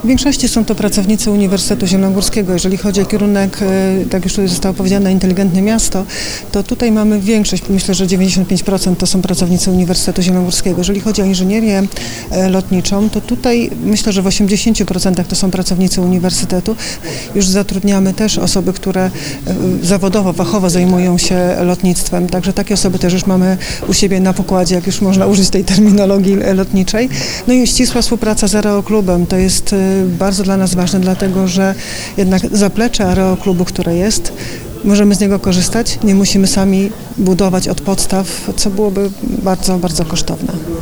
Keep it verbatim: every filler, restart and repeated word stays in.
większości są to pracownicy Uniwersytetu Zielonogórskiego. Jeżeli chodzi o kierunek, tak już tutaj zostało powiedziane, inteligentne miasto, to tutaj mamy większość, myślę, że dziewięćdziesiąt pięć procent to są pracownicy Uniwersytetu Zielonogórskiego. Jeżeli chodzi o inżynierię lotniczą, to tutaj myślę, że w osiemdziesięciu procentach to są pracownicy Uniwersytetu. Już zatrudniamy też osoby, które zawodowo, fachowo zajmują się lotnictwem, także takie osoby też już mamy u siebie na pokładzie, jak już można użyć tej terminologii lotniczej. No i ścisła współpraca z Aeroklubem, to jest bardzo dla nas ważne, dlatego że jednak zaplecze Aeroklubu, które jest, możemy z niego korzystać, nie musimy sami budować od podstaw, co byłoby bardzo, bardzo kosztowne.